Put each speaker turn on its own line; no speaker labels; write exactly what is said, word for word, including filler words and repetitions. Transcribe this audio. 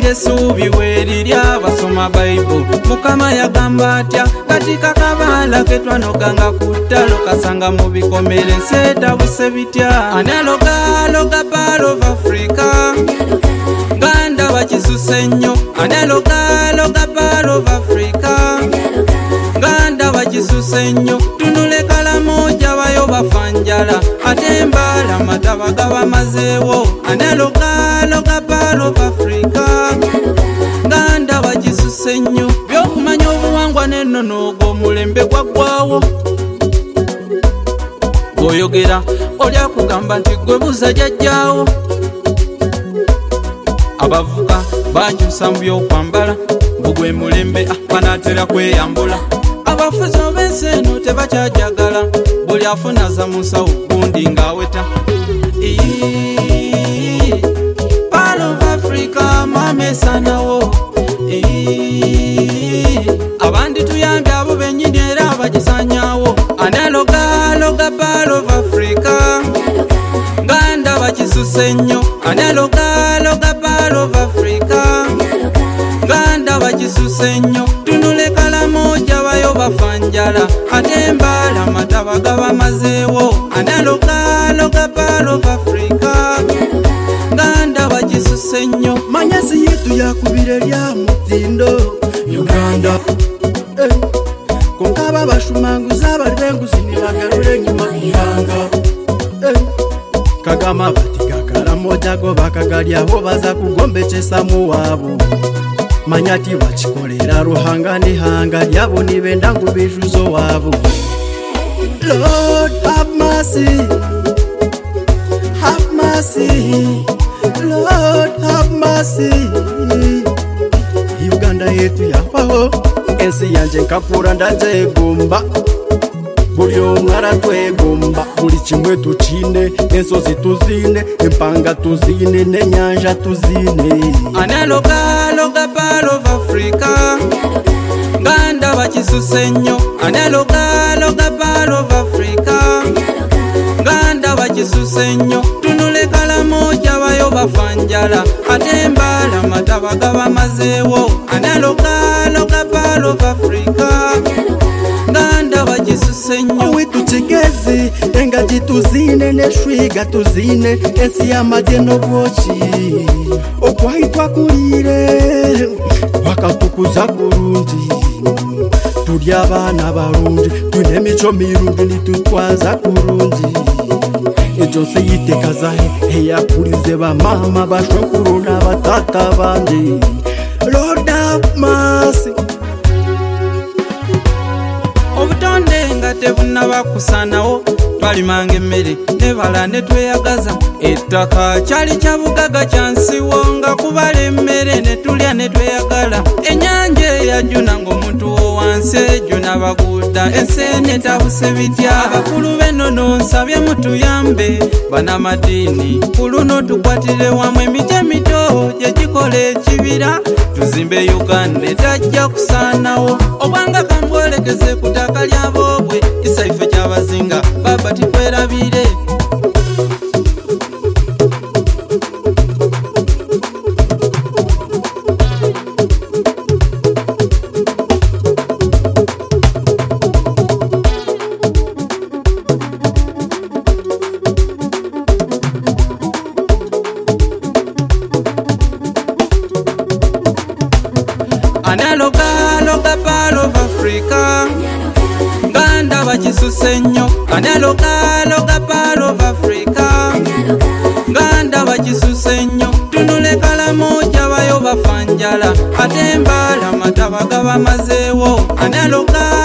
essuubi weerirya basoma Bible. Mukama yagamba atya katika kabala ketwanoganga ku ttalo kasanga mu bikomere nseetabuse bitya. Analoga loga part of Africa nganda bakisuse nnyo. Analoga loga part of Africa nganda bakisuse nnyo. Tunule Kalamoja bayo bafanjala ate mbala mataba gabamazeewo. Analoga loga part of Africa nganda bakisuse nnyo. Byokumanya obuwangwa n'ennono ogw'omulembe gwaggwawo. Bw'oyogera oli akugamba nti gwe buza jjajjaawo. Abavuga bakyusa mu by'okwambala bugwe mulembe banaatera kweyambula. Abafuzi ab'ensi eno tebakyajagala buli afuna za mu nsawo gundi ng'aweta. Part of Africa mamesanawo. Abandi tuyambye abo bennyini era bagisanyawo. Analoga loga part of Africa nganda bakisuse nnyo. Analoga loga part of Africa nganda bakisuse nnyo. Tunule Kalamoja bayo bafanjala ate mbala mataba gabamazeewo. Analoga loga part of Africa nganda bakisuse nnyo.
Manyasi yetu yakubire lya mutindo Uganda. Eh. Konkaba bashumanguza bali benguzi nibagarure enyuma kubanga. Eh. Kagama batiga Kalamoja go bakagalyaho baza kugombekesa mu wabo. Manyati bakikolera ruhanga nihanga lyabo nibenda ngubijuzo wabo. Lord have mercy, have mercy, Lord have mercy. Uganda yetu yabaho ensi yanje nkakura ndajegomba. Buli omwe aratwegomba buli kimwe tukine. Ensozi tuzine, empanga tuzine, n'enyanja tuzine.
Analoga loga part of Africa nganda bakisuse nnyo. Analoga loga part of Africa nganda bakisuse nnyo. Tunule Kalamoja bayo bafanjala ate mbala mataba gabamazeewo. Analoga loga part of Africa nganda bakisuse nnyo.
Owitu kigezi engagi tuzine n'eshwiga tuzine. Ensi y'amagye n'obwoki okwahitwa kulire wakatukuza kurungi. Tuli abaana barungi tune emico mirungi nitutwaza kurungi. Ejo nsi yitekazahe eyakurize bamama bashokuru n'abatata banje. Lord have mercy.
Obutonde nga tebunaba kusanawo twalimanga emmere nebala ne tweyagaza. Ettaka kyali kya bugaga kya nsiwo nga kubala emmere ne tulya ne tweyagala. Ennyanja eyajuna ng'omuntu owansi ejuna baguda. Enseene tabuse bitya. Abakulu b'ennono nsabye mutuyambe banamadiini ku luno tukwatire wamu emiti emito gye gikola ekibira tuzimbe Uganda etajja kusaanawo. Obwanga kambwolekeze ku ttaka ly'aboobwe isaife ky'abazinga baba tikwerabire. Analoga loga part of Africa nganda bakisuse nnyo. Analoga loga part of Africa nganda bakisuse nnyo. Tunule Kalamoja bayo bafanjala ate mbala mataba gabamazeewo. Analoga